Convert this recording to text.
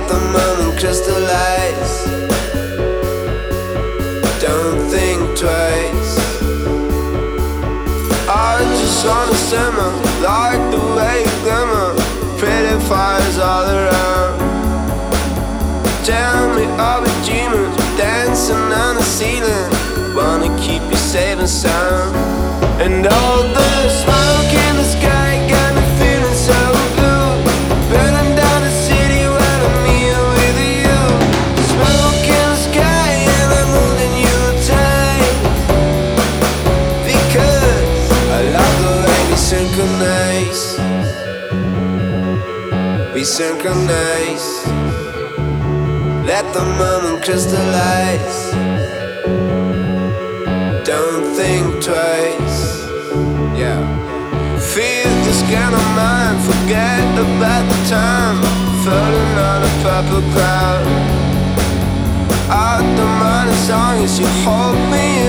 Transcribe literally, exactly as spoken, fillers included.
the moment crystallize. Don't think twice. I just wanna simmer, like the way you glimmer. Pretty fires all around. Tell me I'll be dreaming, dancing on the ceiling. Wanna keep you safe and sound. And all the smoke in the sky got me feeling so blue. Burning down the city when I'm here with you. Smoke in the sky and I'm holding you tight, because I love the way we synchronize. We synchronize. Let the moment crystallize. Don't think twice. Yeah. Feel this kind of mind. Forget about the time. Floating on a purple cloud. Out the mind as long as you hold me